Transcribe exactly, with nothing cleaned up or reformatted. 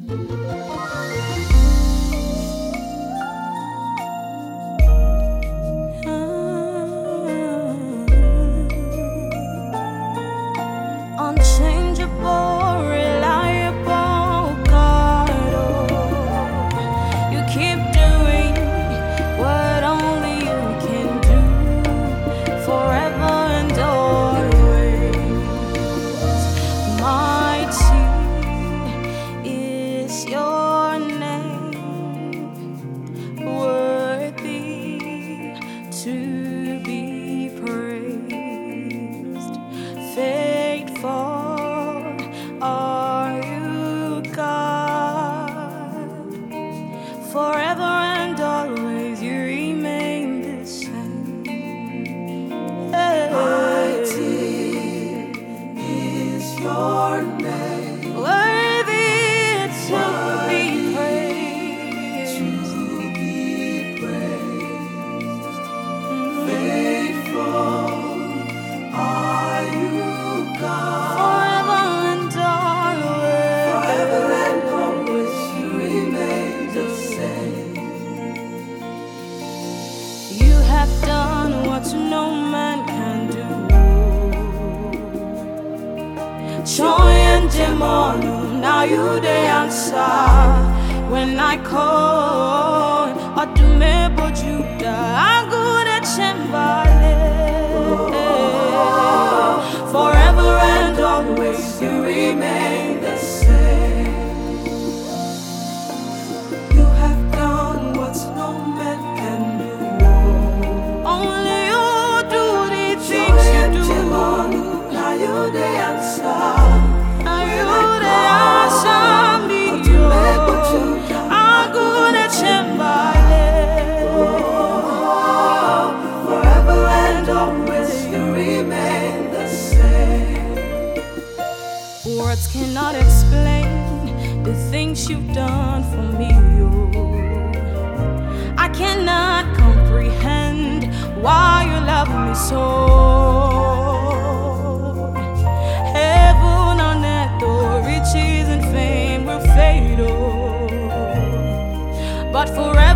Unchangeable, reliable God, oh, you keep doing what only you can do, forever and always. Mighty is your name, worthy to be praised. Faithful are you, God, forever and always you remain the same. Mighty is your name, Worthy to worthy be praised. to be praised. Faithful are you, God, Forever and always. forever and always you remain the same. You have done what no man can do. Joy and demon, now you the answer. When I call, Adume Bojuda, I'm good at Chembale. Forever and always you remain the same. You have done what no man can do. Only you do the Joy things and you do. demon, now you the answer. Now you the answer me, yo. I'm good at Chembale. Forever and always you remain the same. Words cannot explain the things you've done for me, yo. I cannot comprehend why you love me so. Heaven on earth, oh, riches and fame will fade, oh, but forever